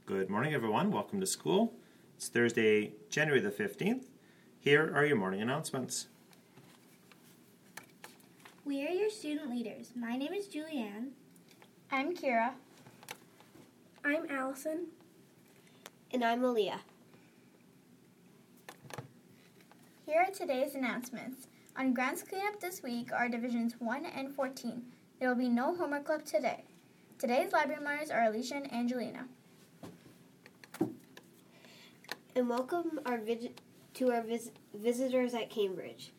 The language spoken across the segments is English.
Good morning, everyone. Welcome to school. It's Thursday, January the 15th. Here are your morning announcements. We are your student leaders. My name is Julianne. I'm Kira. I'm Allison. And I'm Aaliyah. Here are today's announcements. On Grounds Cleanup this week are Divisions 1 and 14. There will be no homework club today. Today's library mothers are Alicia and Angelina. And welcome to our visitors at Cambridge.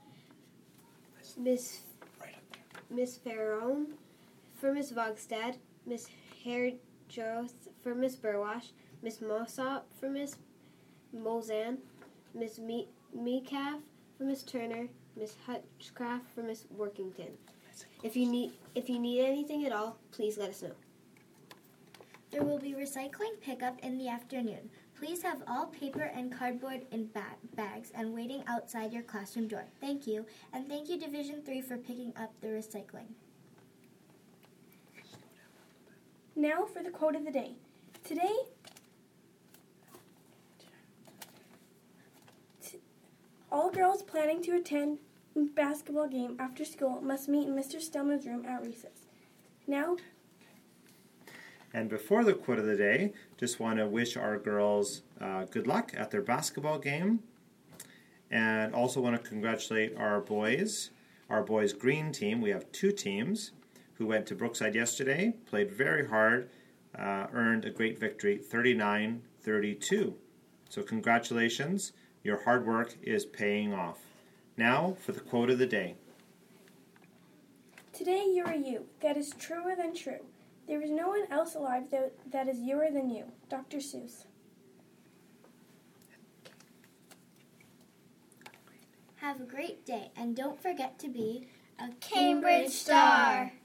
Miss Farron for Miss Vogstad, Miss Harejoth for Miss Burwash, Miss Mossop for Miss Molzan, Miss Meecaff for Miss Turner, Miss Hutchcraft for Miss Workington. If you need anything at all, please let us know. There will be recycling pickup in the afternoon. Please have all paper and cardboard in bags and waiting outside your classroom door. Thank you, and thank you Division 3 for picking up the recycling. Now for the quote of the day. Today, all girls planning to attend basketball game after school must meet in Mr. Stillman's room at recess. Now, And before the quote of the day, just want to wish our girls good luck at their basketball game. And also want to congratulate our boys green team. We have two teams who went to Brookside yesterday, played very hard, earned a great victory, 39-32. So congratulations, your hard work is paying off. Now for the quote of the day. today you are you. That is truer than true. There is no one else alive that is youer than you. Dr. Seuss. Have a great day, and don't forget to be a Cambridge Star.